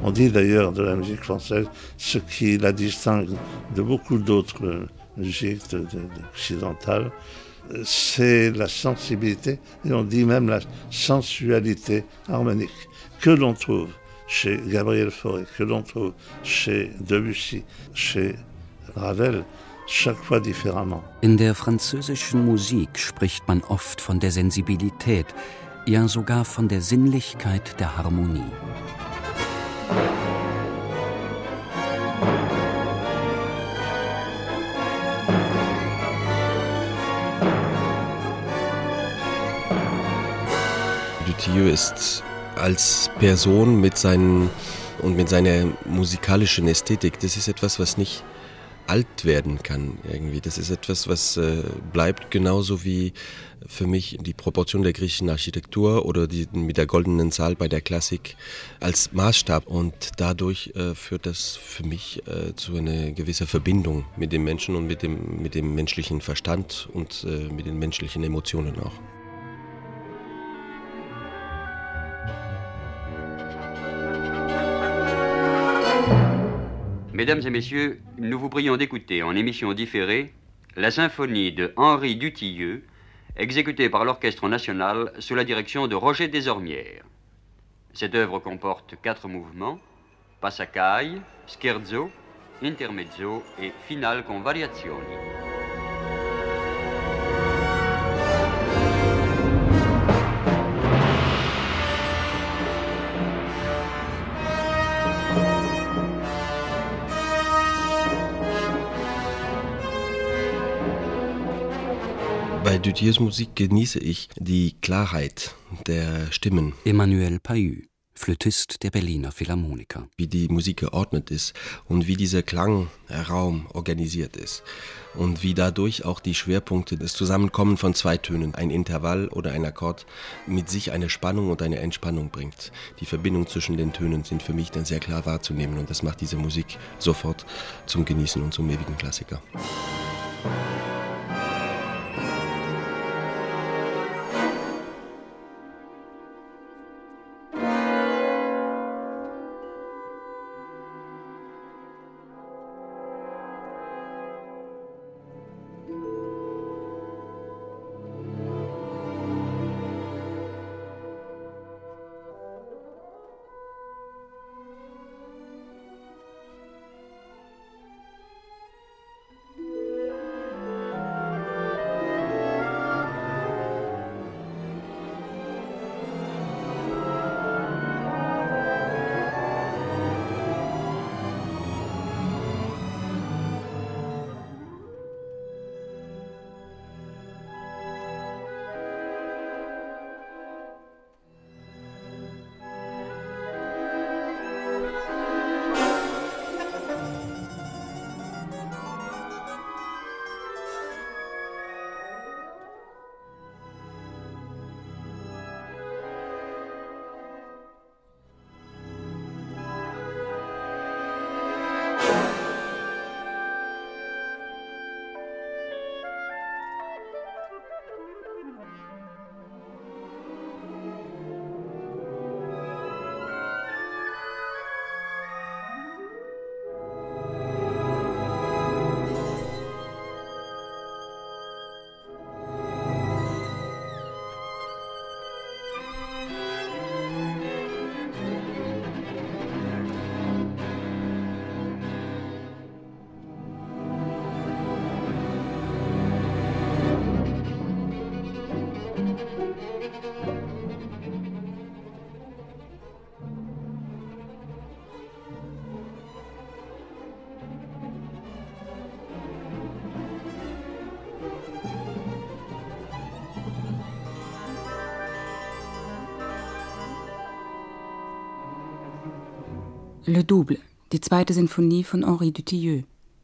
On dit d'ailleurs de la musique française ce qui la distingue de beaucoup d'autres musiques occidentales, c'est la sensibilité, et on dit même la sensualité harmonique, que l'on trouve chez Gabriel Fauré, que l'on trouve chez Debussy, chez Ravel, chaque fois différemment. In der französischen Musik spricht man oft von der Sensibilität, ja sogar von der Sinnlichkeit der Harmonie. Dutilleux ist als Person mit seiner musikalischen Ästhetik, das ist etwas, was nicht alt werden kann irgendwie. Das ist etwas, was bleibt, genauso wie für mich die Proportion der griechischen Architektur oder die mit der goldenen Zahl bei der Klassik als Maßstab. Und dadurch führt das für mich zu einer gewissen Verbindung mit dem Menschen und mit dem menschlichen Verstand und mit den menschlichen Emotionen auch. Mesdames et messieurs, nous vous prions d'écouter en émission différée la symphonie de Henri Dutilleux, exécutée par l'Orchestre national sous la direction de Roger Desormières. Cette œuvre comporte 4 mouvements, Passacaglie, Scherzo, Intermezzo et Finale con variazioni. Bei Dutilleux Musik genieße ich die Klarheit der Stimmen. Emmanuel Pahud, Flötist der Berliner Philharmoniker. Wie die Musik geordnet ist und wie dieser Klangraum organisiert ist. Und wie dadurch auch die Schwerpunkte, das Zusammenkommen von 2 Tönen, ein Intervall oder ein Akkord, mit sich eine Spannung und eine Entspannung bringt. Die Verbindung zwischen den Tönen sind für mich dann sehr klar wahrzunehmen und das macht diese Musik sofort zum Genießen und zum ewigen Klassiker. Le Double, die 2. Sinfonie von Henri Dutilleux.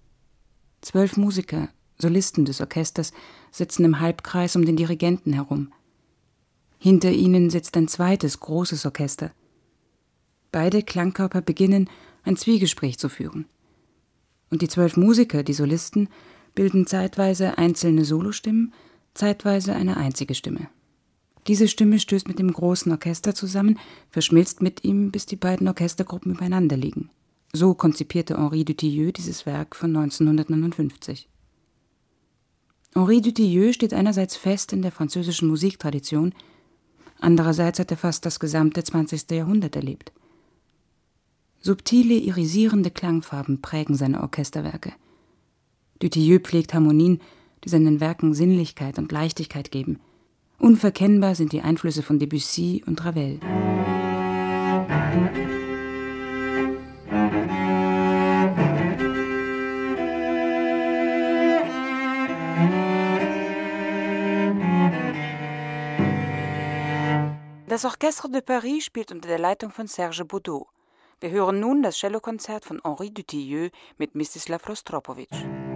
12 Musiker, Solisten des Orchesters, sitzen im Halbkreis um den Dirigenten herum. Hinter ihnen sitzt ein zweites, großes Orchester. Beide Klangkörper beginnen, ein Zwiegespräch zu führen. Und die 12 Musiker, die Solisten, bilden zeitweise einzelne Solostimmen, zeitweise eine einzige Stimme. Diese Stimme stößt mit dem großen Orchester zusammen, verschmilzt mit ihm, bis die beiden Orchestergruppen übereinander liegen. So konzipierte Henri Dutilleux dieses Werk von 1959. Henri Dutilleux steht einerseits fest in der französischen Musiktradition, andererseits hat er fast das gesamte 20. Jahrhundert erlebt. Subtile, irisierende Klangfarben prägen seine Orchesterwerke. Dutilleux pflegt Harmonien, die seinen Werken Sinnlichkeit und Leichtigkeit geben. Unverkennbar sind die Einflüsse von Debussy und Ravel. Das Orchestre de Paris spielt unter der Leitung von Serge Boudot. Wir hören nun das Cellokonzert von Henri Dutilleux mit Mstislav Rostropovich.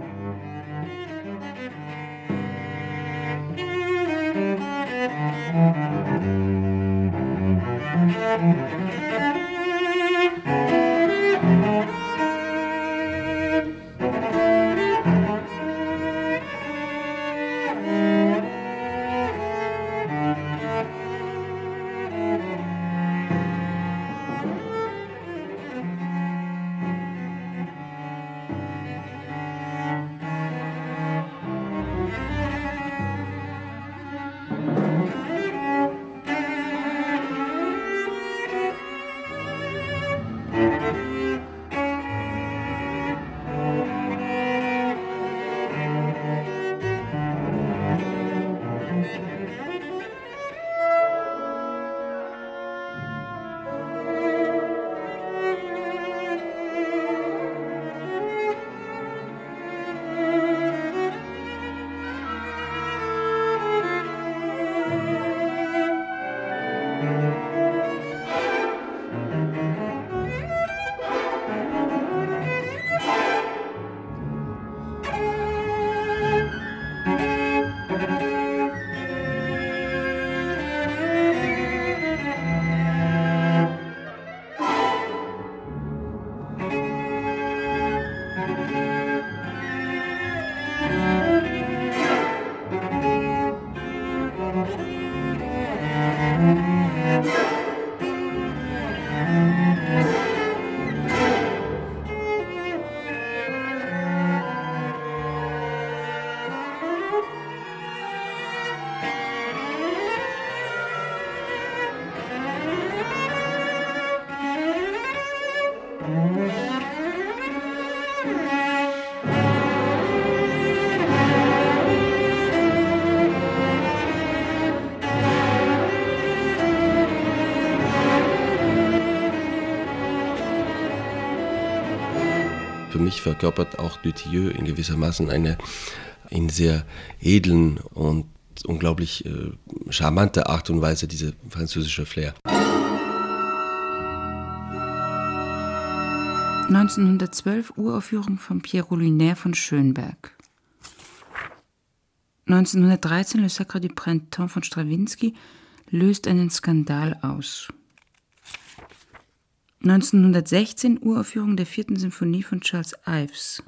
Für mich verkörpert auch Dutilleux in gewissermaßen eine in sehr edlen und unglaublich charmante Art und Weise diese französische Flair. 1912 Uraufführung von Piero Lunaire von Schönberg. 1913 Le Sacre du Printemps von Strawinsky löst einen Skandal aus. 1916 Uraufführung der 4. Symphonie von Charles Ives.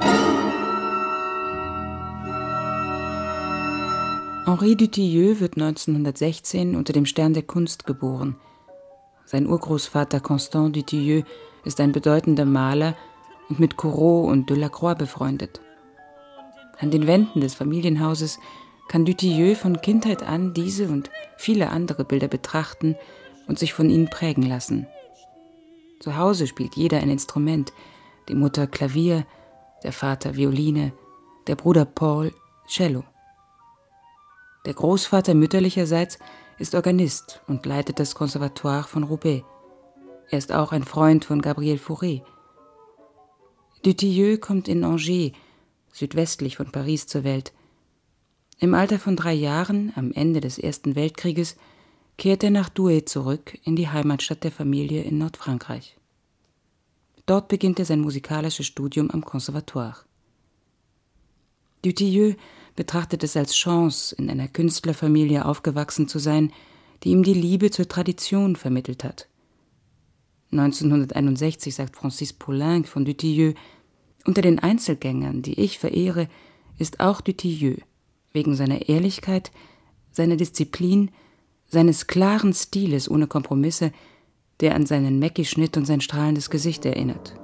Henri Dutilleux wird 1916 unter dem Stern der Kunst geboren. Sein Urgroßvater Constant Dutilleux ist ein bedeutender Maler und mit Corot und Delacroix befreundet. An den Wänden des Familienhauses kann Dutilleux von Kindheit an diese und viele andere Bilder betrachten und sich von ihnen prägen lassen. Zu Hause spielt jeder ein Instrument, die Mutter Klavier, der Vater Violine, der Bruder Paul Cello. Der Großvater mütterlicherseits ist Organist und leitet das Conservatoire von Roubaix. Er ist auch ein Freund von Gabriel Fauré. Dutilleux kommt in Angers, südwestlich von Paris, zur Welt. Im Alter von 3 Jahren, am Ende des Ersten Weltkrieges, kehrt er nach Douai zurück, in die Heimatstadt der Familie in Nordfrankreich. Dort beginnt er sein musikalisches Studium am Conservatoire. Dutilleux betrachtet es als Chance, in einer Künstlerfamilie aufgewachsen zu sein, die ihm die Liebe zur Tradition vermittelt hat. 1961 sagt Francis Poulenc von Dutilleux: Unter den Einzelgängern, die ich verehre, ist auch Dutilleux, wegen seiner Ehrlichkeit, seiner Disziplin, seines klaren Stiles ohne Kompromisse, der an seinen Mackie-Schnitt und sein strahlendes Gesicht erinnert.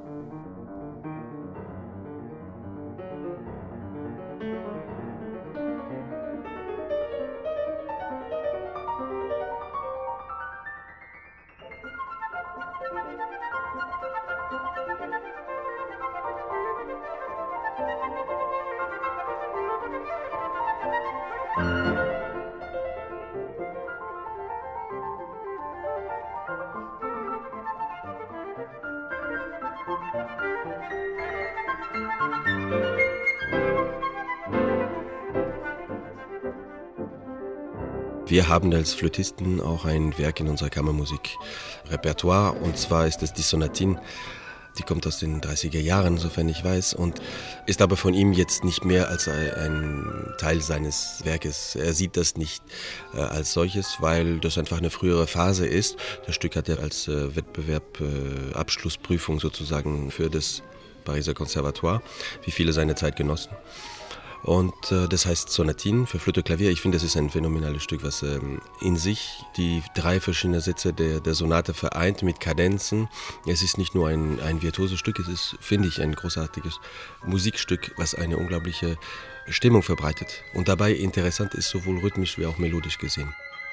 Wir haben als Flötisten auch ein Werk in unserer Kammermusik-Repertoire, und zwar ist es die Sonatine. Die kommt aus den 30er Jahren, sofern ich weiß, und ist aber von ihm jetzt nicht mehr als ein Teil seines Werkes. Er sieht das nicht als solches, weil das einfach eine frühere Phase ist. Das Stück hat er als Wettbewerb, Abschlussprüfung sozusagen für das Pariser Conservatoire, wie viele seine Zeitgenossen. Und das heißt Sonatine für Flöte, Klavier. Ich finde, das ist ein phänomenales Stück, was in sich die 3 verschiedenen Sätze der Sonate vereint mit Kadenzen. Es ist nicht nur ein virtuoses Stück, es ist, finde ich, ein großartiges Musikstück, was eine unglaubliche Stimmung verbreitet. Und dabei interessant ist, sowohl rhythmisch wie auch melodisch gesehen.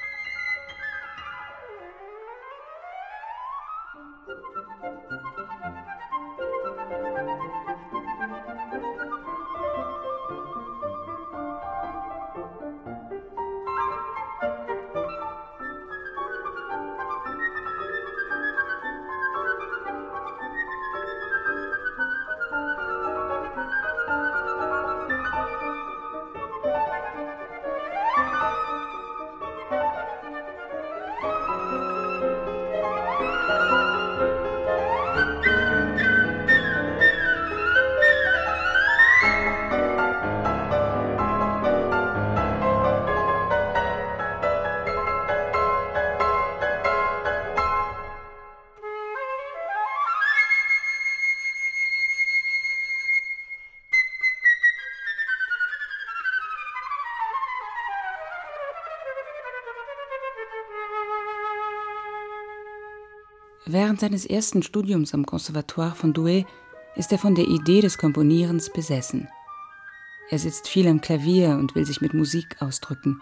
Während seines ersten Studiums am Conservatoire von Douai ist er von der Idee des Komponierens besessen. Er sitzt viel am Klavier und will sich mit Musik ausdrücken.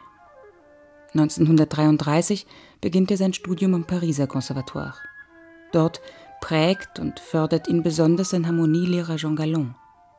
1933 beginnt er sein Studium am Pariser Conservatoire. Dort prägt und fördert ihn besonders sein Harmonielehrer Jean Gallon.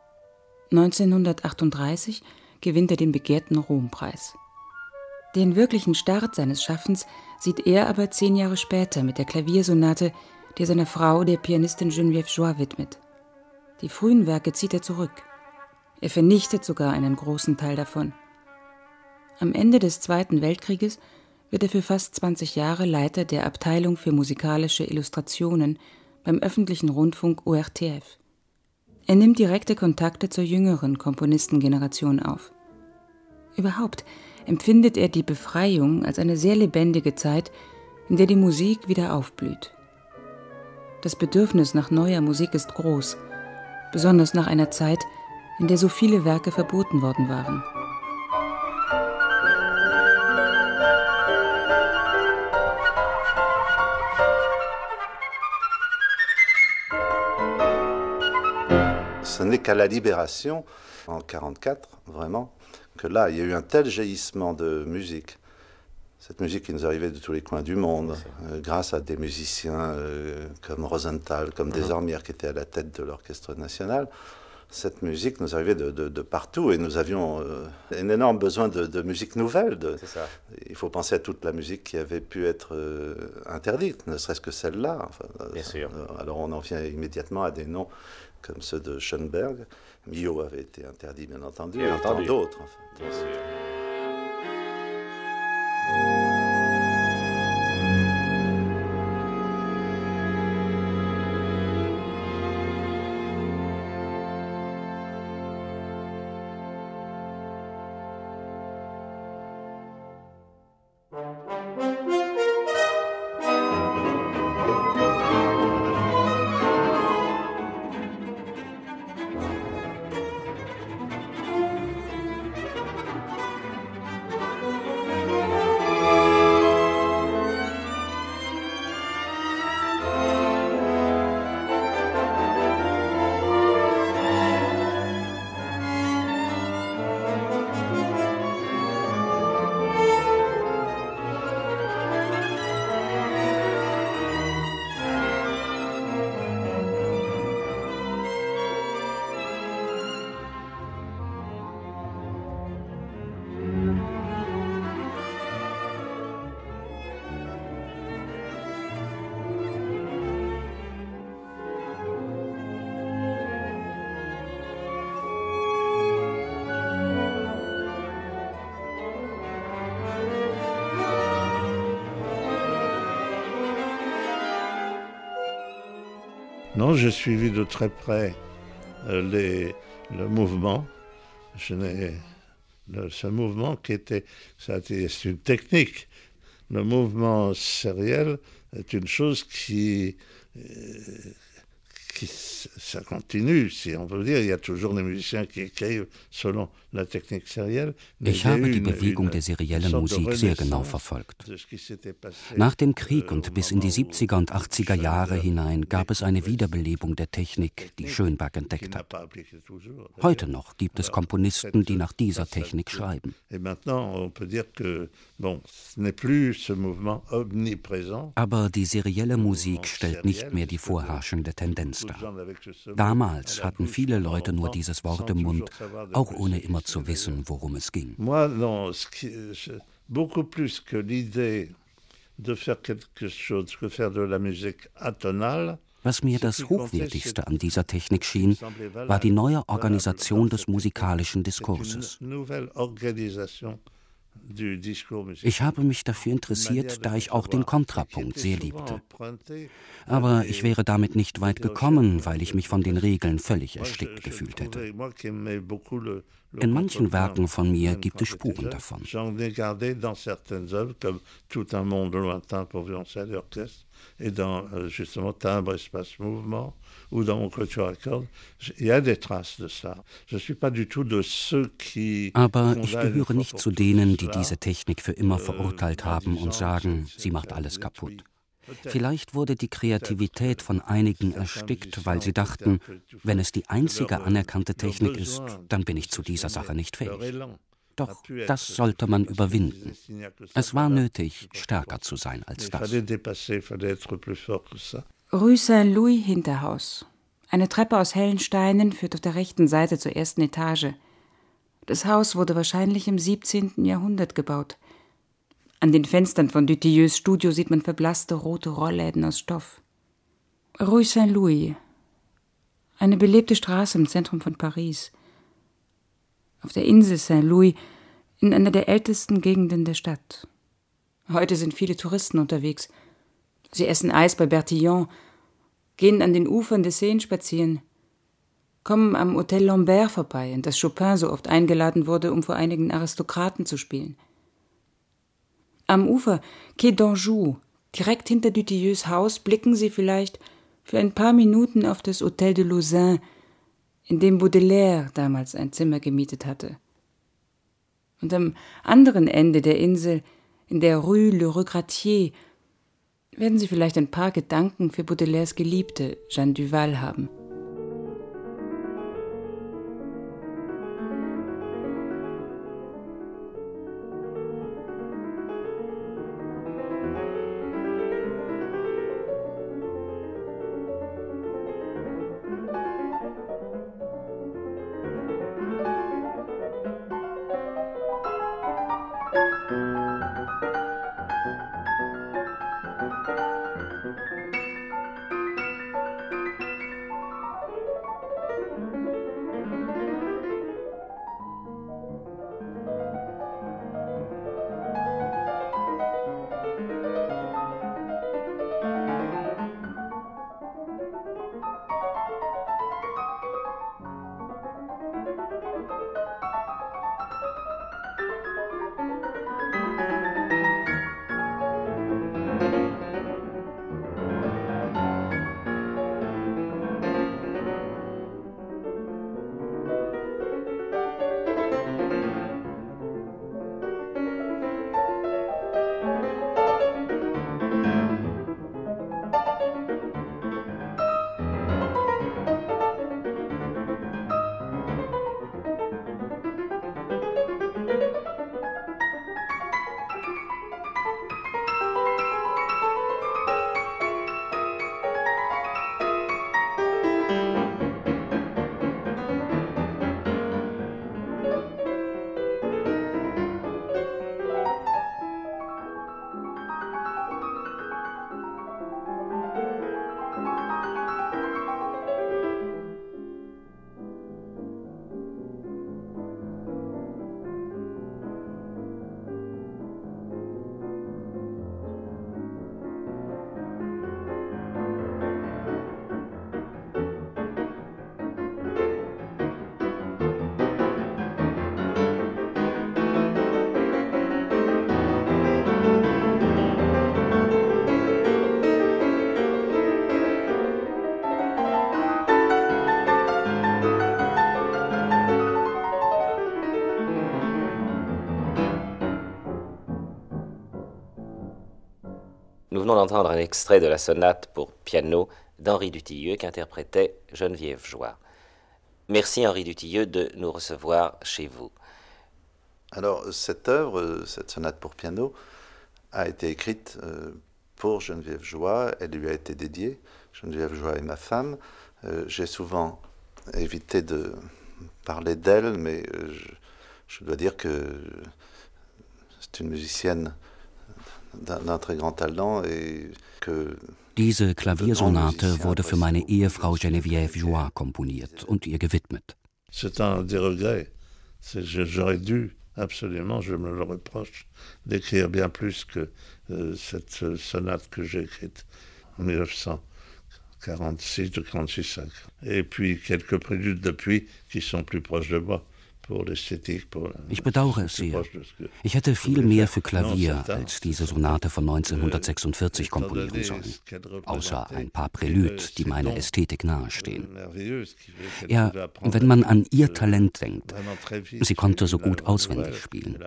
1938 gewinnt er den begehrten Rompreis. Den wirklichen Start seines Schaffens sieht er aber 10 Jahre später mit der Klaviersonate, die er seiner Frau, der Pianistin Geneviève Joy, widmet. Die frühen Werke zieht er zurück. Er vernichtet sogar einen großen Teil davon. Am Ende des Zweiten Weltkrieges wird er für fast 20 Jahre Leiter der Abteilung für musikalische Illustrationen beim öffentlichen Rundfunk ORTF. Er nimmt direkte Kontakte zur jüngeren Komponistengeneration auf. Überhaupt empfindet er die Befreiung als eine sehr lebendige Zeit, in der die Musik wieder aufblüht. Das Bedürfnis nach neuer Musik ist groß, besonders nach einer Zeit, in der so viele Werke verboten worden waren. Ce n'est qu'à la Libération, en 1944, vraiment, que là, il y a eu un tel jaillissement de musique. Cette musique qui nous arrivait de tous les coins du monde, grâce à des musiciens comme Rosenthal, comme Desormières, qui étaient à la tête de l'Orchestre national. Cette musique nous arrivait de partout et nous avions un énorme besoin de musique nouvelle. C'est ça. Il faut penser à toute la musique qui avait pu être interdite, ne serait-ce que celle-là. Enfin, bien sûr. Alors on en vient immédiatement à des noms comme ceux de Schoenberg. Milhaud avait été interdit, bien entendu, et tant d'autres. Enfin. Bien sûr. Non, j'ai suivi de très près le mouvement. Ce mouvement c'est une technique. Le mouvement sériel est une chose qui ça continue, si on peut dire. Il y a toujours des musiciens qui écrivent selon la technique sérielle. Ich habe die Bewegung der seriellen Musik sehr genau verfolgt. Nach dem Krieg und bis in die 70er und 80er Jahre hinein gab es eine Wiederbelebung der Technik, die Schönberg entdeckt hat. Heute noch gibt es Komponisten, die nach dieser Technik schreiben. Aber die serielle Musik stellt nicht mehr die vorherrschende Tendenz dar. Damals hatten viele Leute nur dieses Wort im Mund, auch ohne immer zu wissen, worum es ging. Beaucoup plus que l'idée de faire quelque chose que faire de la musique atonale. Was mir das Hochwertigste an dieser Technik schien, war die neue Organisation des musikalischen Diskurses. Ich habe mich dafür interessiert, da ich auch den Kontrapunkt sehr liebte. Aber ich wäre damit nicht weit gekommen, weil ich mich von den Regeln völlig erstickt gefühlt hätte. In manchen Werken von mir gibt es Spuren davon. Et dans justement Timbre, Espace, Mouvement, ou dans mon Quatuor à cordes, il y a des traces de ça. Je suis pas du tout de ceux qui. Aber ich gehöre nicht zu denen, die diese Technik für immer verurteilt haben und sagen, sie macht alles kaputt. Vielleicht wurde die Kreativität von einigen erstickt, weil sie dachten, wenn es die einzige anerkannte Technik ist, dann bin ich zu dieser Sache nicht fähig. Doch das sollte man überwinden. Es war nötig, stärker zu sein als das. Rue Saint-Louis, Hinterhaus. Eine Treppe aus hellen Steinen führt auf der rechten Seite zur ersten Etage. Das Haus wurde wahrscheinlich im 17. Jahrhundert gebaut. An den Fenstern von Dutilleux Studio sieht man verblasste rote Rollläden aus Stoff. Rue Saint-Louis. Eine belebte Straße im Zentrum von Paris. Auf der Insel Saint-Louis, in einer der ältesten Gegenden der Stadt. Heute sind viele Touristen unterwegs. Sie essen Eis bei Bertillon, gehen an den Ufern des Seine spazieren, kommen am Hotel Lambert vorbei, in das Chopin so oft eingeladen wurde, um vor einigen Aristokraten zu spielen. Am Ufer, Quai d'Anjou, direkt hinter Dutilleux Haus, blicken sie vielleicht für ein paar Minuten auf das Hotel de Lausanne, in dem Baudelaire damals ein Zimmer gemietet hatte. Und am anderen Ende der Insel, in der Rue Le Regratier, werden Sie vielleicht ein paar Gedanken für Baudelaires Geliebte, Jeanne Duval, haben. venons d'entendre un extrait de la sonate pour piano d'Henri Dutilleux qu'interprétait Geneviève Joix. Merci Henri Dutilleux de nous recevoir chez vous. Alors cette œuvre, cette sonate pour piano, a été écrite pour Geneviève Joix. Elle lui a été dédiée. Geneviève Joix est ma femme. J'ai souvent évité de parler d'elle, mais je dois dire que c'est une musicienne d'un très grand talent et que Diese Klaviersonate wurde für meine Ehefrau Geneviève Joix komponiert und ihr gewidmet. C'est un des regrets. J'aurais dû, absolument, je me le reproche, d'écrire bien plus que cette sonate que j'ai écrite en 1946 ou 46. Et puis quelques préludes depuis qui sont plus proches de moi. Ich bedauere es sehr. Ich hätte viel mehr für Klavier als diese Sonate von 1946 komponieren sollen, außer ein paar Préludes, die meiner Ästhetik nahestehen. Ja, wenn man an ihr Talent denkt, sie konnte so gut auswendig spielen.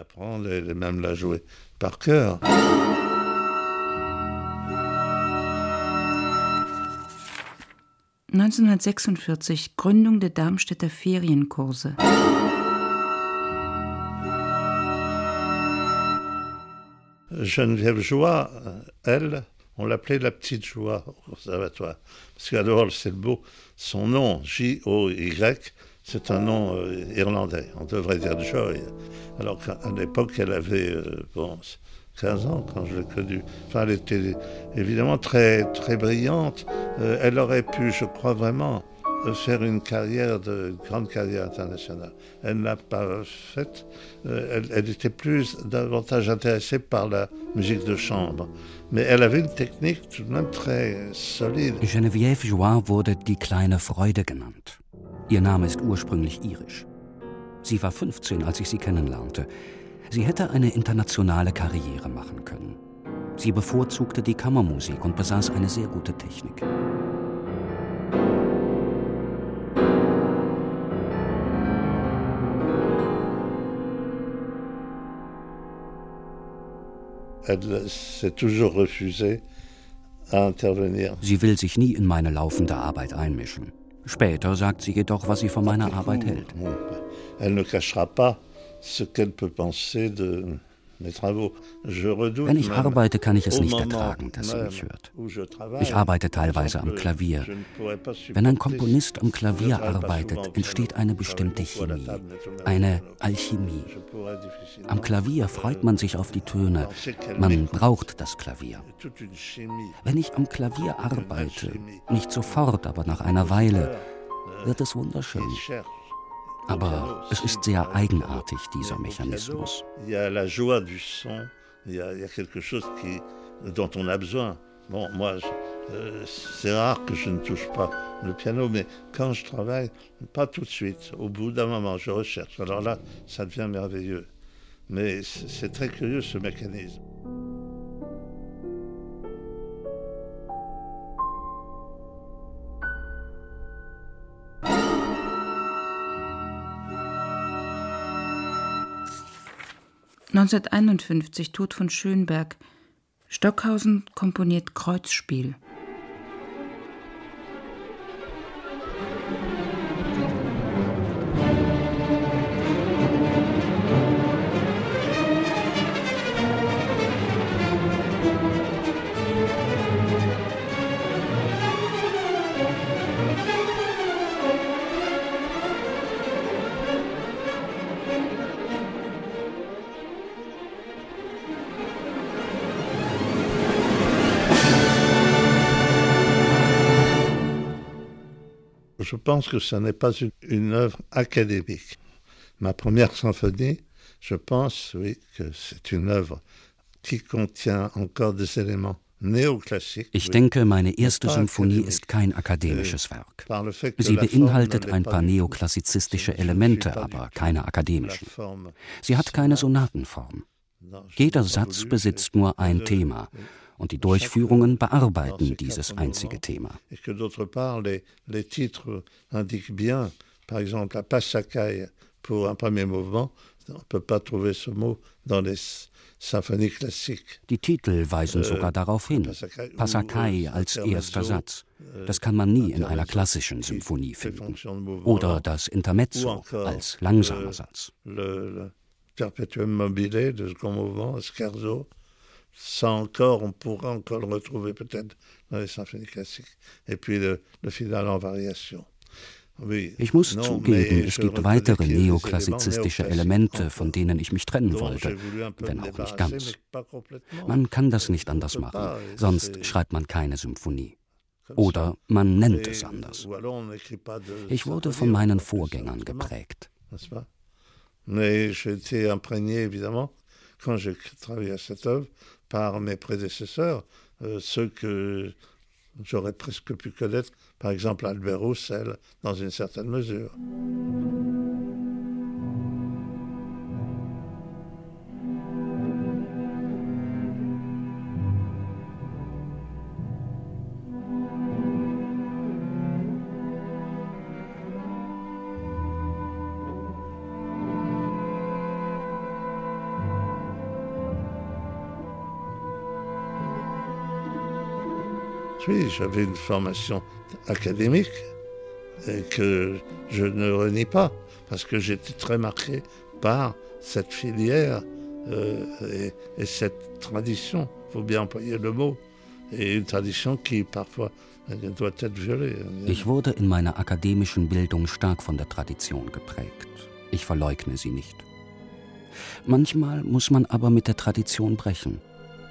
1946 Gründung der Darmstädter Ferienkurse. Geneviève Joix, elle, on l'appelait la petite Joix au conservatoire. Parce que d'abord, c'est le beau, son nom, J-O-Y, c'est un nom irlandais. On devrait dire Joy. Alors qu'à l'époque, elle avait 15 ans quand je l'ai connue. Enfin, elle était évidemment très, très brillante. Elle aurait pu, je crois vraiment, faire une grande carrière internationale. Elle ne l'a pas faite. Elle était davantage intéressée par la musique de chambre. Mais elle avait une technique tout de même très solide. Geneviève Joix wurde die kleine Freude genannt. Ihr Name ist ursprünglich irisch. Sie war 15, als ich sie kennenlernte. Sie hätte eine internationale Karriere machen können. Sie bevorzugte die Kammermusik und besaß eine sehr gute Technik. Elle s'est toujours refusée à intervenir. Sie will sich nie in meine laufende Arbeit einmischen. Später sagt sie jedoch, was sie von meiner Arbeit hält. Elle ne cachera pas ce qu'elle peut penser de mes travaux. Wenn ich arbeite, kann ich es nicht ertragen, dass sie mich hört. Ich arbeite teilweise am Klavier. Wenn ein Komponist am Klavier arbeitet, entsteht eine bestimmte Chemie, eine Alchemie. Am Klavier freut man sich auf die Töne, man braucht das Klavier. Wenn ich am Klavier arbeite, nicht sofort, aber nach einer Weile, wird es wunderschön. Aber es ist sehr eigenartig, dieser Mechanismus. Il y a la joie du son, il y a quelque chose dont on a besoin. Bon, moi, c'est rare que je ne touche pas le piano, mais quand je travaille, pas tout de suite. Au bout d'un moment, je recherche. Alors là, ça devient merveilleux. Mais c'est très curieux, ce mécanisme. (1951) Tod von Schönberg. Stockhausen komponiert Kreuzspiel. Je pense que ce n'est pas une œuvre académique. Ma première symphonie, je pense, oui, que c'est une œuvre qui contient encore des éléments néoclassiques. Ich denke, meine erste Symphonie ist kein akademisches Werk. Sie beinhaltet ein paar neoklassizistische Elemente, aber keine akademischen. Sie hat keine Sonatenform. Jeder Satz besitzt nur ein Thema. Und die Durchführungen bearbeiten dieses einzige Thema. Et que d'autre part, les titres indiquent bien, par exemple, la Passacaille pour un premier mouvement, On ne peut pas trouver ce mot dans les Symphonies classiques. Die Titel weisen sogar darauf hin. Passakai als erster Satz. Das kann man nie in einer klassischen Symphonie finden. Oder das Intermezzo als langsamer Satz. Le Perpetuum mobile, le second mouvement, Scherzo. Ça encore, on pourra encore le retrouver peut-être dans les symphonies classiques. Et puis le finale en variation. Ich muss zugeben, es gibt weitere neoklassizistische Elemente, von denen ich mich trennen wollte, wenn auch nicht ganz. Man kann das nicht anders machen, sonst schreibt man keine Symphonie. Oder man nennt es anders. Ich wurde von meinen Vorgängern geprägt. Mais j'ai été imprégné, évidemment, quand j'ai travaillé à cette œuvre, par mes prédécesseurs, ceux que j'aurais presque pu connaître, par exemple Albert Roussel, dans une certaine mesure. Oui, j'avais une formation académique et que je ne renie pas, parce que j'étais très marqué par cette filière et cette tradition, il faut bien employer le mot, et une tradition qui parfois doit être violée. Ich wurde in meiner akademischen Bildung stark von der Tradition geprägt. Ich verleugne sie nicht. Manchmal muss man aber mit der Tradition brechen.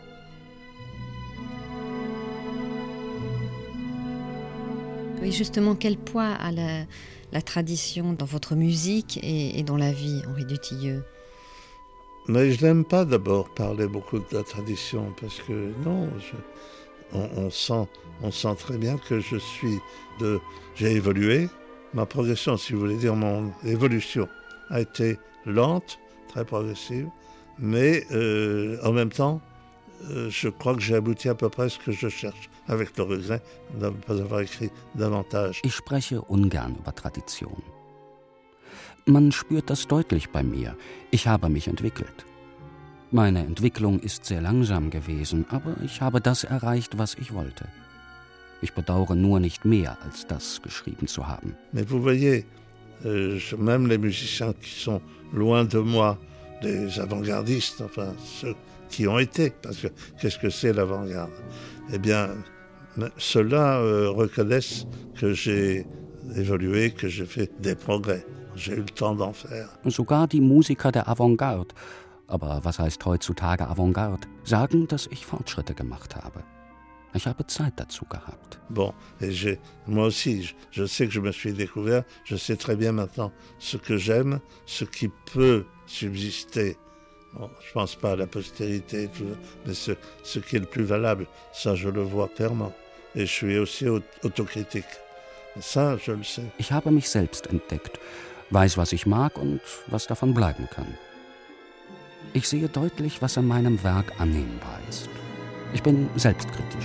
Oui, justement, quel poids a la tradition dans votre musique et dans la vie, Henri Dutilleux? Mais je n'aime pas d'abord parler beaucoup de la tradition, parce que non, on sent très bien que j'ai évolué. Ma progression, si vous voulez dire, mon évolution a été lente, très progressive, mais en même temps, je crois que j'ai abouti à peu près à ce que je cherche, avec le regret de ne pas avoir écrit davantage. Ich spreche ungern über Tradition. Man spürt das deutlich bei mir. Ich habe mich entwickelt. Meine Entwicklung ist sehr langsam gewesen, aber ich habe das erreicht, was ich wollte. Ich bedauere nur nicht mehr, als das geschrieben zu haben. Mais vous voyez, même les musiciens qui sont loin de moi, les avant-gardistes, enfin ceux qui ont été, parce que qu'est-ce que c'est l'avant-garde? Eh bien, ceux-là reconnaissent que j'ai évolué, que j'ai fait des progrès. J'ai eu le temps d'en faire. Sogar die Musiker der Avantgarde, aber was heißt heutzutage Avantgarde, sagen, dass ich Fortschritte gemacht habe. Ich habe Zeit dazu gehabt. Bon, et moi aussi, je sais que je me suis découvert, je sais très bien maintenant ce que j'aime, ce qui peut subsister. Bon, je ne pense pas à la postérité, mais ce qui est le plus valable, ça je le vois clairement. Et je suis aussi autocritique. Et ça, je le sais. Ich habe mich selbst entdeckt, weiß, was ich mag und was davon bleiben kann. Ich sehe deutlich, was an meinem Werk annehmbar ist. Ich bin selbstkritisch.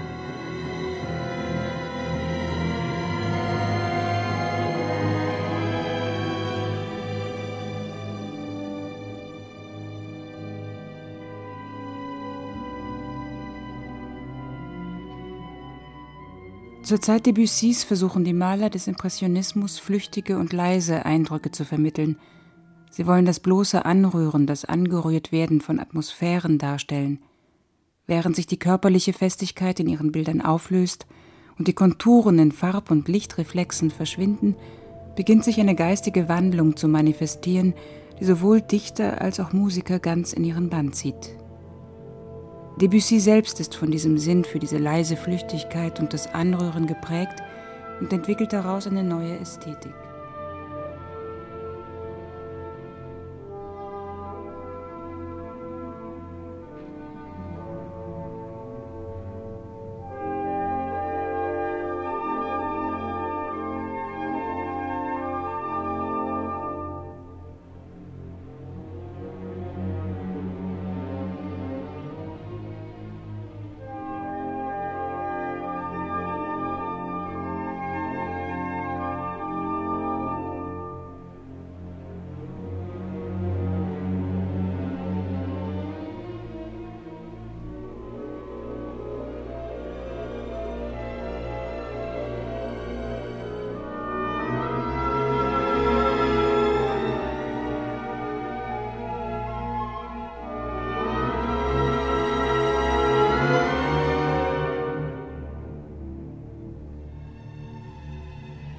Zur Zeit Debussys versuchen die Maler des Impressionismus flüchtige und leise Eindrücke zu vermitteln. Sie wollen das bloße Anrühren, das Angerührtwerden von Atmosphären darstellen. Während sich die körperliche Festigkeit in ihren Bildern auflöst und die Konturen in Farb- und Lichtreflexen verschwinden, beginnt sich eine geistige Wandlung zu manifestieren, die sowohl Dichter als auch Musiker ganz in ihren Bann zieht. Debussy selbst ist von diesem Sinn für diese leise Flüchtigkeit und das Anrühren geprägt und entwickelt daraus eine neue Ästhetik.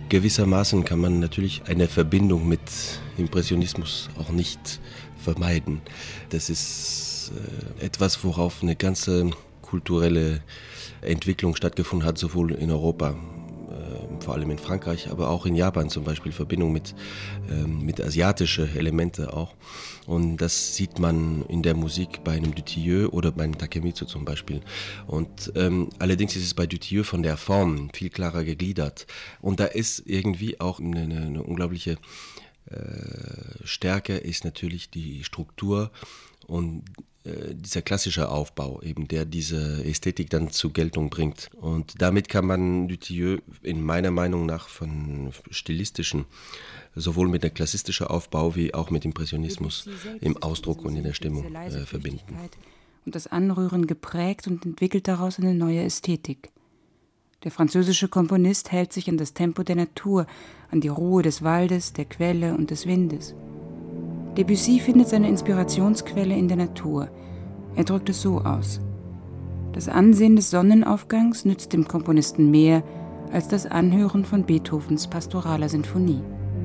Gewissermaßen kann man natürlich eine Verbindung mit Impressionismus auch nicht vermeiden. Das ist etwas, worauf eine ganze kulturelle Entwicklung stattgefunden hat, sowohl in Europa, vor allem in Frankreich, aber auch in Japan zum Beispiel, Verbindung mit asiatischen Elementen auch. Und das sieht man in der Musik bei einem Dutilleux oder bei einem Takemitsu zum Beispiel. Und allerdings ist es bei Dutilleux von der Form viel klarer gegliedert. Und da ist irgendwie auch eine unglaubliche Stärke, ist natürlich die Struktur und dieser klassische Aufbau, eben der diese Ästhetik dann zur Geltung bringt. Und damit kann man Dutilleux in meiner Meinung nach von stilistischen, sowohl mit dem klassistischen Aufbau wie auch mit Impressionismus im Ausdruck und in der Stimmung verbinden. Und das Anrühren geprägt und entwickelt daraus eine neue Ästhetik. Der französische Komponist hält sich an das Tempo der Natur, an die Ruhe des Waldes, der Quelle und des Windes. Debussy findet seine Inspirationsquelle in der Natur. Er drückt es so aus: Das Ansehen des Sonnenaufgangs nützt dem Komponisten mehr als das Anhören von Beethovens Pastoraler Sinfonie.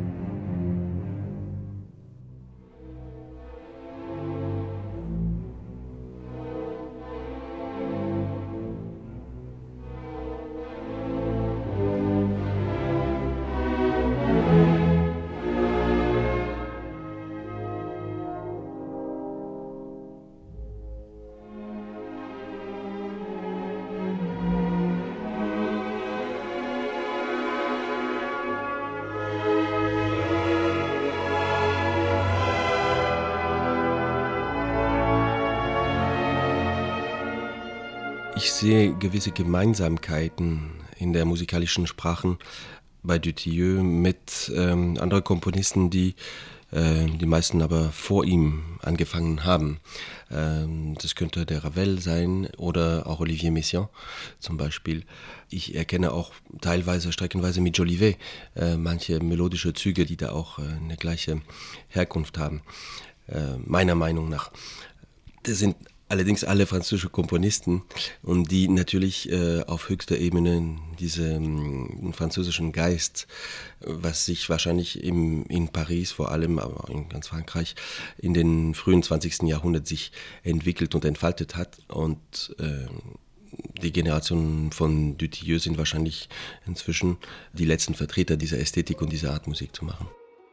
Ich sehe gewisse Gemeinsamkeiten in der musikalischen Sprache bei Dutilleux mit anderen Komponisten, die meisten aber vor ihm angefangen haben. Das könnte der Ravel sein oder auch Olivier Messiaen zum Beispiel. Ich erkenne auch teilweise, streckenweise mit Jolivet manche melodische Züge, die da auch eine gleiche Herkunft haben, meiner Meinung nach. Das sind allerdings alle französische Komponisten und die natürlich auf höchster Ebene diesen französischen Geist, was sich wahrscheinlich in Paris vor allem, aber in ganz Frankreich in den frühen 20. Jahrhundert sich entwickelt und entfaltet hat. Und die Generationen von Dutilleux sind wahrscheinlich inzwischen die letzten Vertreter dieser Ästhetik und dieser Art Musik zu machen.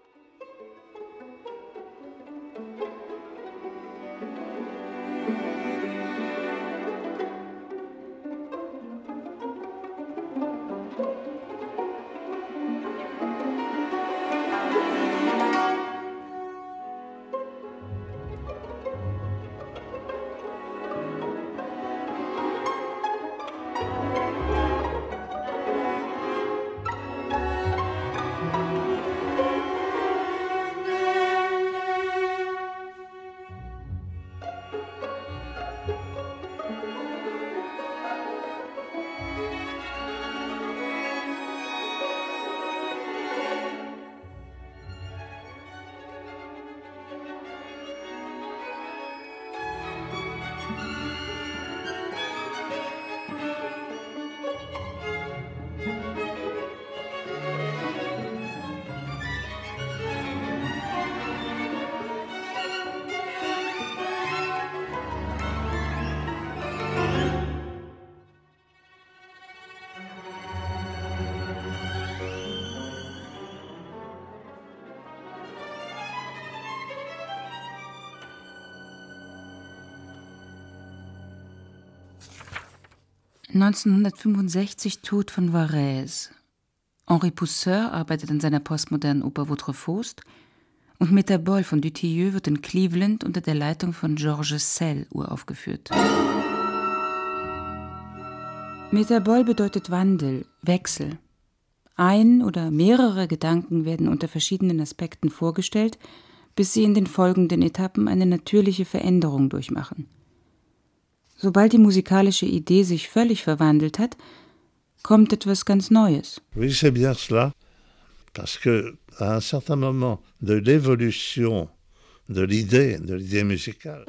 (1965) Tod von Varèse. Henri Pousseur arbeitet an seiner postmodernen Oper Votre Faust und Métabole von Dutilleux wird in Cleveland unter der Leitung von Georges Sell uraufgeführt. Métabole bedeutet Wandel, Wechsel. Ein oder mehrere Gedanken werden unter verschiedenen Aspekten vorgestellt, bis sie in den folgenden Etappen eine natürliche Veränderung durchmachen. Sobald die musikalische Idee sich völlig verwandelt hat, kommt etwas ganz Neues. Oui, c'est bien cela, parce que à un certain moment de l'évolution de l'idée musicale.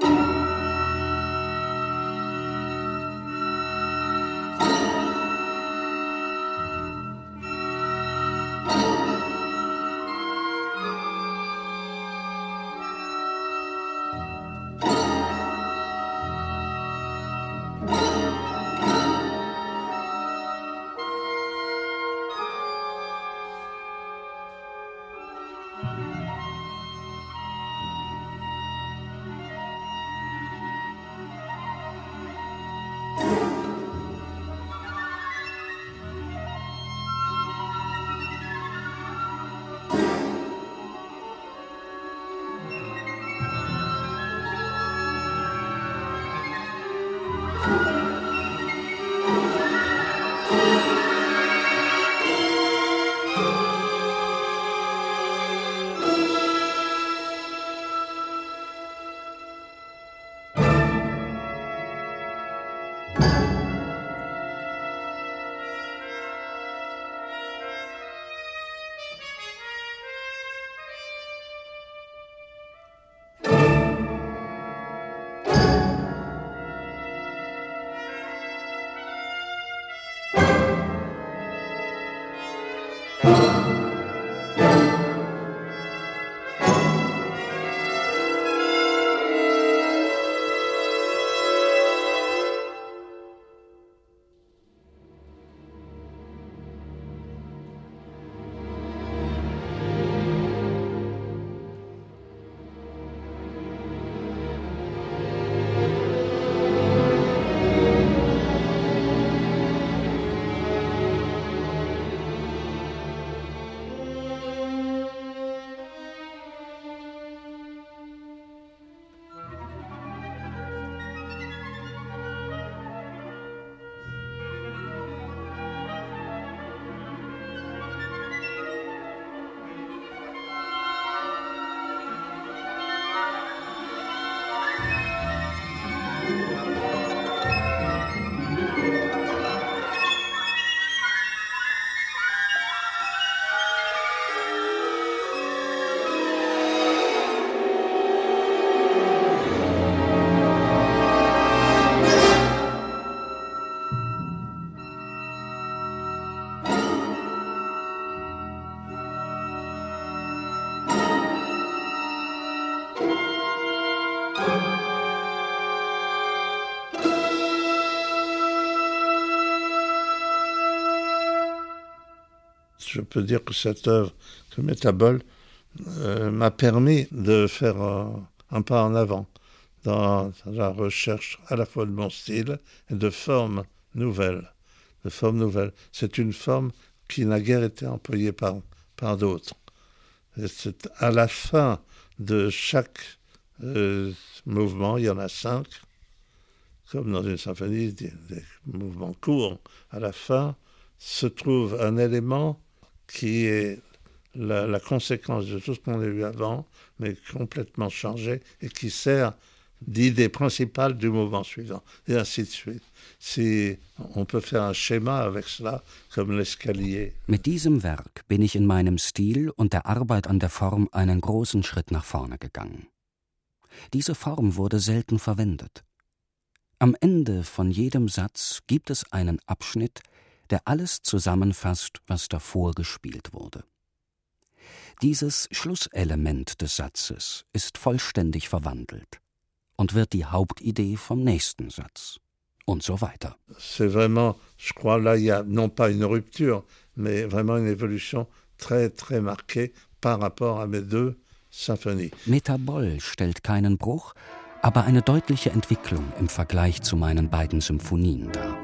je peux dire que cette œuvre que Métabol m'a permis de faire un pas en avant dans la recherche à la fois de mon style et de formes nouvelles. C'est une forme qui n'a guère été employée par d'autres. Et c'est à la fin de chaque mouvement, il y en a 5, comme dans une symphonie, des mouvements courts. À la fin se trouve un élément qui est la conséquence de tout ce qu'on a eu avant, mais complètement changé, et qui sert d'idée principale du mouvement suivant, et ainsi de suite. On peut faire un Schema avec cela, comme l'escalier. Mit diesem Werk bin ich in meinem Stil und der Arbeit an der Form einen großen Schritt nach vorne gegangen. Diese Form wurde selten verwendet. Am Ende von jedem Satz gibt es einen Abschnitt, der alles zusammenfasst, was davor gespielt wurde. Dieses Schlusselement des Satzes ist vollständig verwandelt und wird die Hauptidee vom nächsten Satz und so weiter. C'est vraiment, je crois, là, il y a non pas une rupture, mais vraiment une évolution très, très marquée par rapport à mes 2 Symphonies. Métabol stellt keinen Bruch, aber eine deutliche Entwicklung im Vergleich zu meinen beiden Symphonien dar.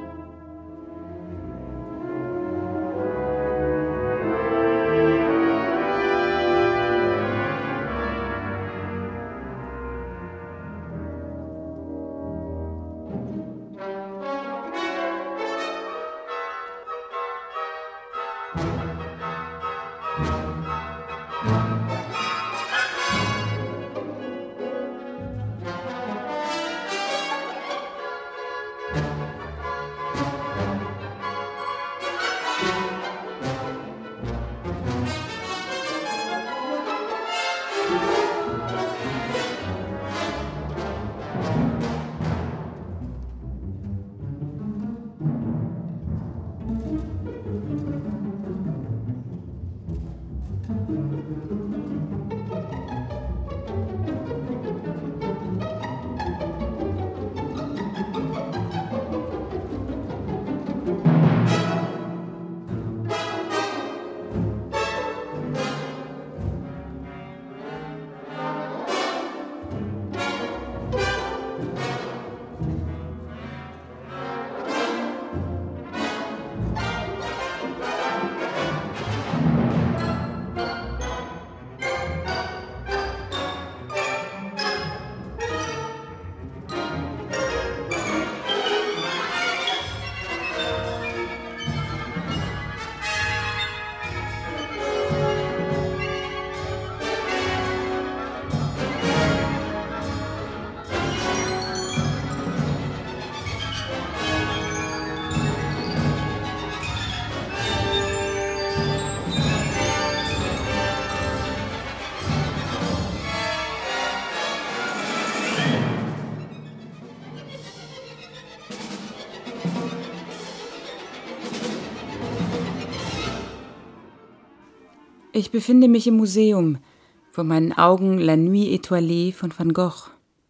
Ich befinde mich im Museum, vor meinen Augen La Nuit étoilée von Van Gogh.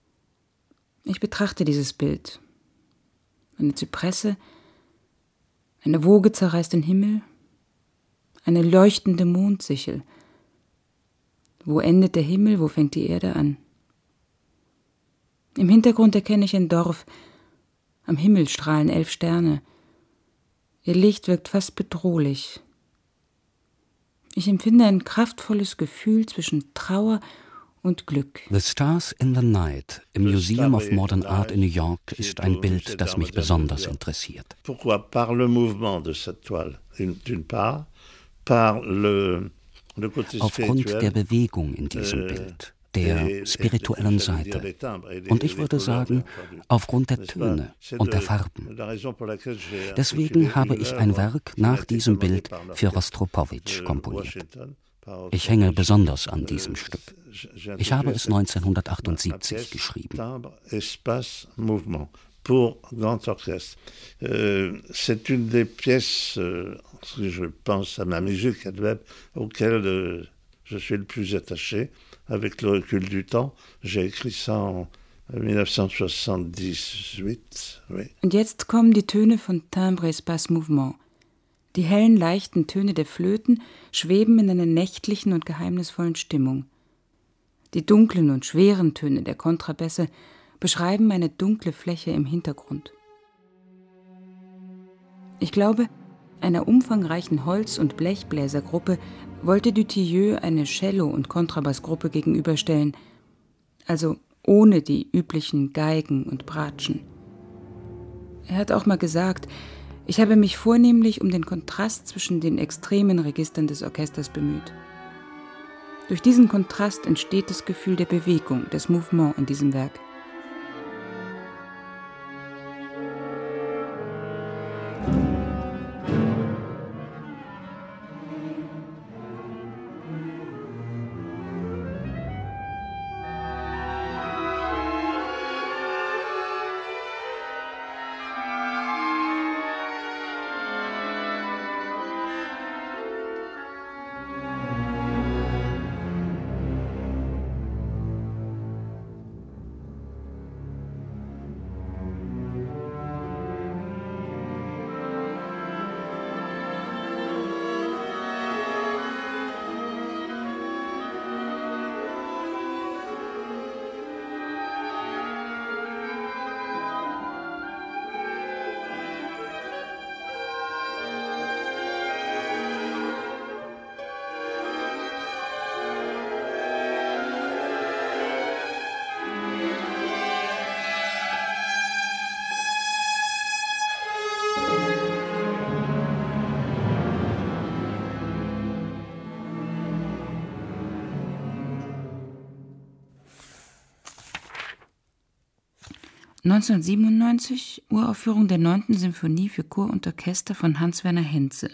Ich betrachte dieses Bild. Eine Zypresse, eine Woge zerreißt den Himmel, eine leuchtende Mondsichel. Wo endet der Himmel, wo fängt die Erde an? Im Hintergrund erkenne ich ein Dorf. Am Himmel strahlen 11 Sterne. Ihr Licht wirkt fast bedrohlich. Ich empfinde ein kraftvolles Gefühl zwischen Trauer und Glück. The Stars in the Night im Museum of Modern Art in New York ist ein Bild, das mich besonders interessiert. Pourquoi? Par le mouvement de cette toile, d'une part, par le côté Aufgrund der Bewegung in diesem Bild, der spirituellen Seite. Und ich würde sagen, aufgrund der Töne und der Farben. Deswegen habe ich ein Werk nach diesem Bild für Rostropowitsch komponiert. Ich hänge besonders an diesem Stück. Ich habe es 1978 geschrieben. Pour grand orchestre. C'est une des pièces, si je pense à ma musique, auxquelles je suis le plus attaché. Avec le recul du temps, j'ai écrit ça en 1978. Oui. Und jetzt kommen die Töne von Timbre Espace Mouvement, Die hellen, leichten Töne der Flöten schweben in einer nächtlichen und geheimnisvollen Stimmung. Die dunklen und schweren Töne der Kontrabässe beschreiben eine dunkle Fläche im Hintergrund. Ich glaube, einer umfangreichen Holz- und Blechbläsergruppe wollte Dutilleux eine Cello- und Kontrabassgruppe gegenüberstellen, also ohne die üblichen Geigen und Bratschen. Er hat auch mal gesagt, ich habe mich vornehmlich um den Kontrast zwischen den extremen Registern des Orchesters bemüht. Durch diesen Kontrast entsteht das Gefühl der Bewegung, des Mouvement in diesem Werk. (1997) Uraufführung der 9. Symphonie für Chor und Orchester von Hans-Werner Henze.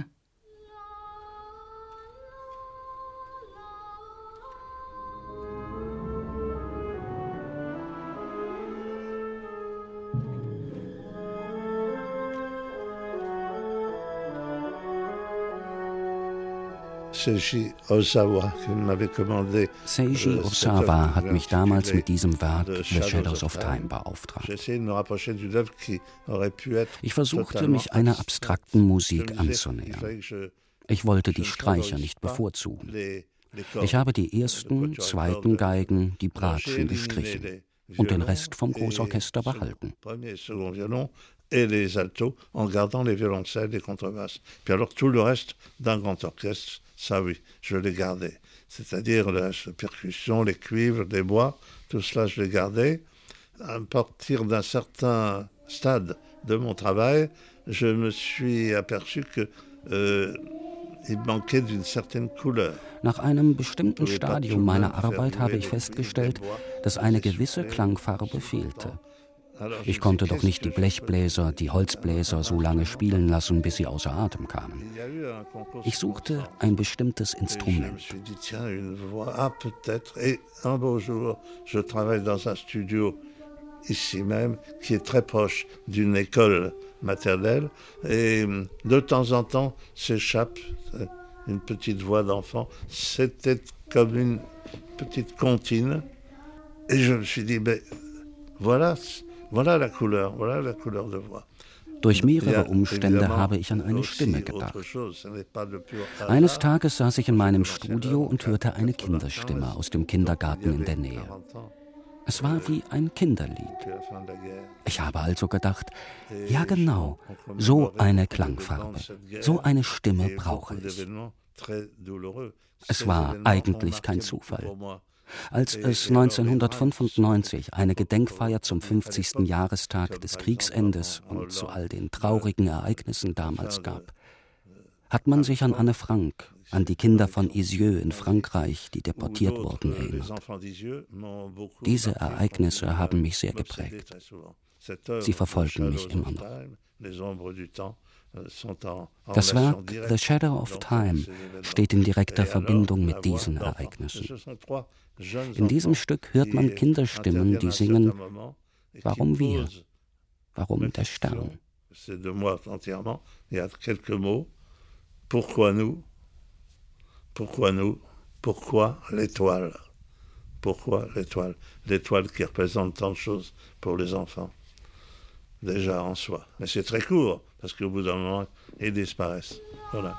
Seiji Osawa hat mich damals mit diesem Werk The Shadows of Time beauftragt. Ich versuchte, mich einer abstrakten Musik anzunähern. Ich wollte die Streicher nicht bevorzugen. Ich habe die ersten, zweiten Geigen, die Bratschen gestrichen und den Rest vom Großorchester behalten. Et les altos en gardant les violoncelles, les contrebasses. Puis alors tout le reste d'un grand orchestre, ça oui, je l'ai gardé. C'est-à-dire la percussion, les cuivres, les bois, tout cela je l'ai gardé. À partir d'un certain stade de mon travail, je me suis aperçu que il manquait d'une certaine couleur. Nach einem bestimmten Stadium meiner Arbeit habe ich festgestellt, dass eine gewisse Klangfarbe fehlte. Ich konnte doch nicht die Blechbläser, die Holzbläser so lange spielen lassen, bis sie außer Atem kamen. Ich suchte ein bestimmtes Instrument. Ici même, qui est très proche d'une école maternelle, et de temps en temps s'échappe une petite voix d'enfant. C'était comme une petite comptine, et je me suis dit, ben voilà la couleur de voix. Durch mehrere Umstände habe ich an eine Stimme gedacht. Eines Tages saß ich in meinem Studio und hörte eine Kinderstimme aus dem Kindergarten in der Nähe. Es war wie ein Kinderlied. Ich habe also gedacht, ja genau, so eine Klangfarbe, so eine Stimme brauche ich. Es war eigentlich kein Zufall. Als es 1995 eine Gedenkfeier zum 50. Jahrestag des Kriegsendes und zu all den traurigen Ereignissen damals gab, hat man sich an Anne Frank, an die Kinder von Isieux in Frankreich, die deportiert wurden, erinnert. Diese Ereignisse haben mich sehr geprägt. Sie verfolgen mich immer noch. Das Werk The Shadow of Time steht in direkter Verbindung mit diesen Ereignissen. In diesem Stück hört man Kinderstimmen, die singen, warum wir, warum der Stern. Pourquoi nous? Pourquoi nous? Pourquoi l'étoile? Pourquoi l'étoile? L'étoile qui représente tant de choses pour les enfants, déjà en soi. Mais c'est très court, parce qu'au bout d'un moment, ils disparaissent. Voilà.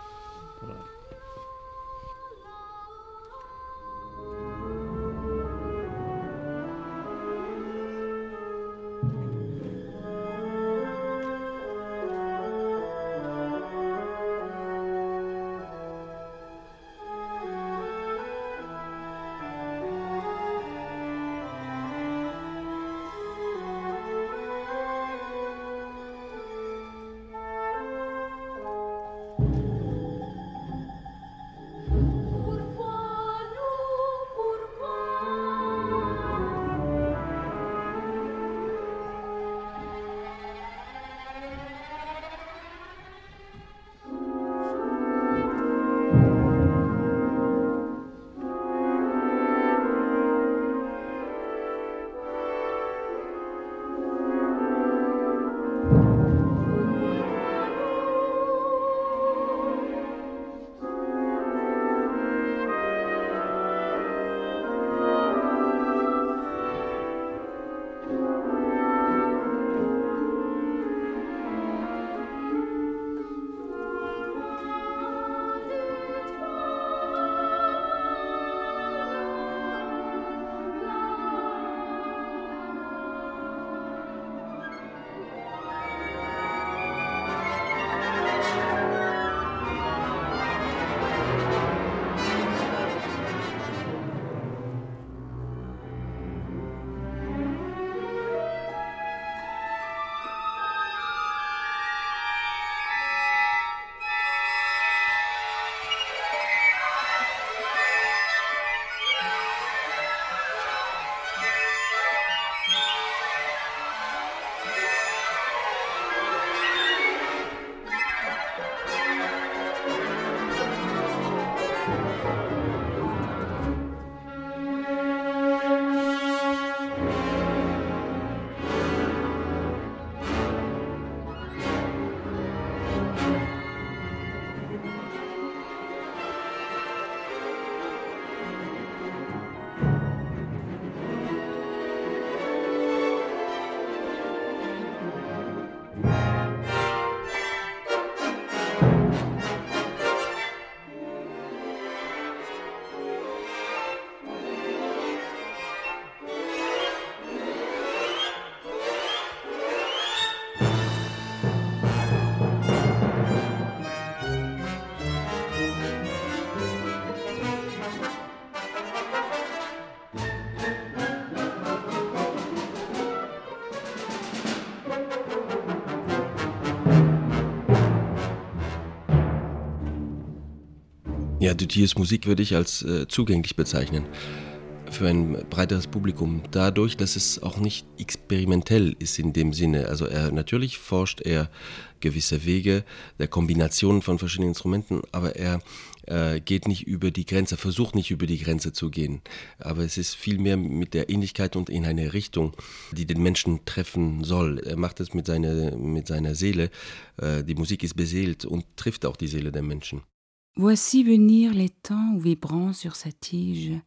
Ja, Dutilleux Musik würde ich als zugänglich bezeichnen für ein breiteres Publikum. Dadurch, dass es auch nicht experimentell ist in dem Sinne. Also natürlich forscht er gewisse Wege der Kombination von verschiedenen Instrumenten, aber er geht nicht über die Grenze, versucht nicht über die Grenze zu gehen. Aber es ist vielmehr mit der Ähnlichkeit und in eine Richtung, die den Menschen treffen soll. Er macht es mit seiner Seele. Die Musik ist beseelt und trifft auch die Seele der Menschen. Voici venir l'étang vibrant sur sa tige.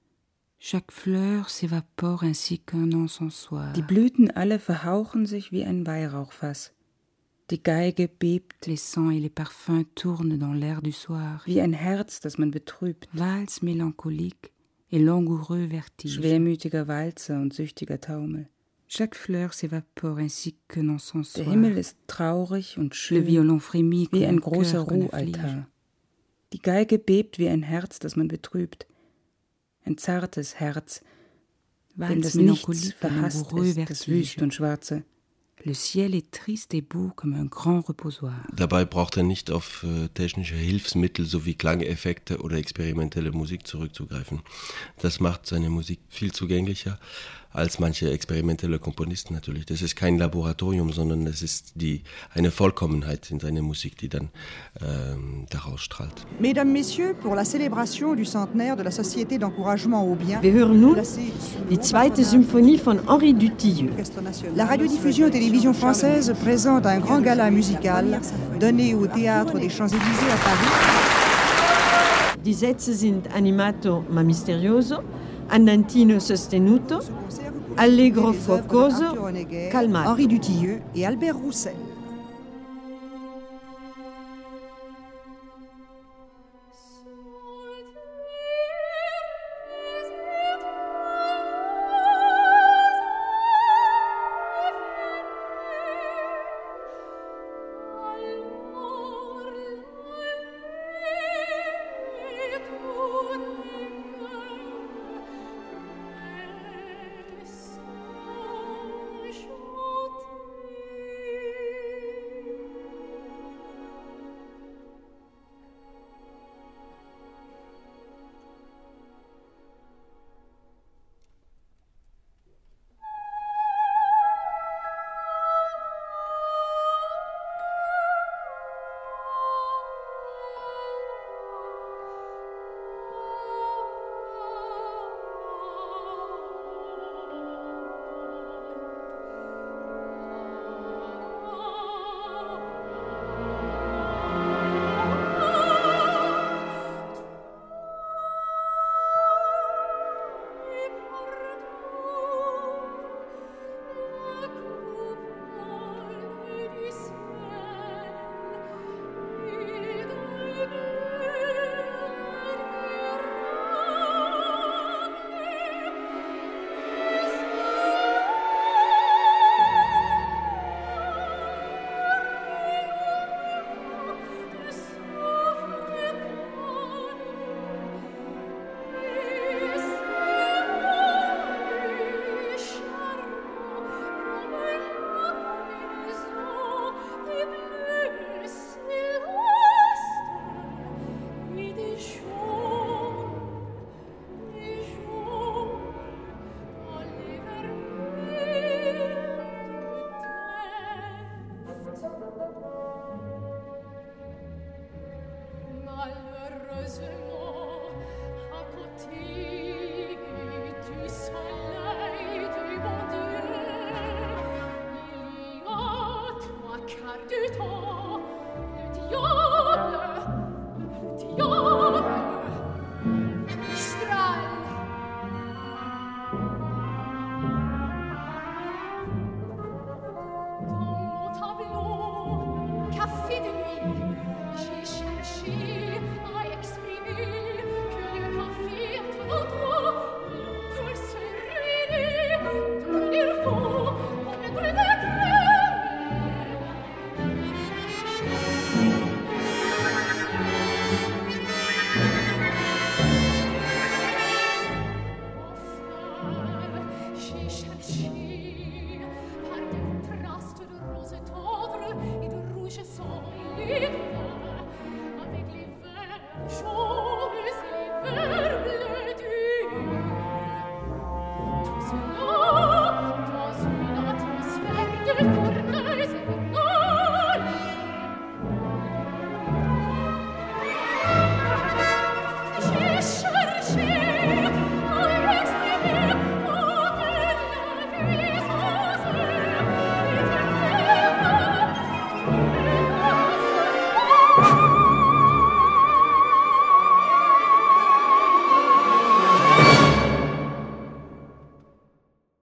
Chaque fleur s'évapore ainsi qu'un encensoir. Die Blüten alle verhauchen sich wie ein Weihrauchfass. Die Geige bebt, les sons et les parfums tournent dans l'air du soir. Wie ein Herz, das man betrübt. Valse mélancolique et langoureux vertige. Schwermütiger Walzer und süchtiger Taumel. Chaque fleur s'évapore ainsi qu'un encensoir. Der Himmel ist traurig und schön. Le violon frémit wie ein großer Ruhaltar. Die Geige bebt wie ein Herz, das man betrübt. Ein zartes Herz, wenn das Nichts verhasst ist, das Wüst und Schwarze. Le ciel est triste et beau comme un grand reposoir. Dabei braucht er nicht auf technische Hilfsmittel sowie Klangeffekte oder experimentelle Musik zurückzugreifen. Das macht seine Musik viel zugänglicher als manche experimentelle Komponisten natürlich. Das ist kein Laboratorium, sondern es ist eine Vollkommenheit in seiner Musik, die dann daraus strahlt. Mesdames, Messieurs, pour la célébration du centenaire de la Société d'encouragement au bien. Wir hören nun die zweite Symphonie von Henri Dutilleux. La radiodiffusion télévision française présente un grand gala musical donné au Théâtre des Champs-Élysées à Paris. Die Sätze sind Animato ma misterioso, Andantino sostenuto, Allegro focoso, calmato. Henri Dutilleux et Albert Roussel. to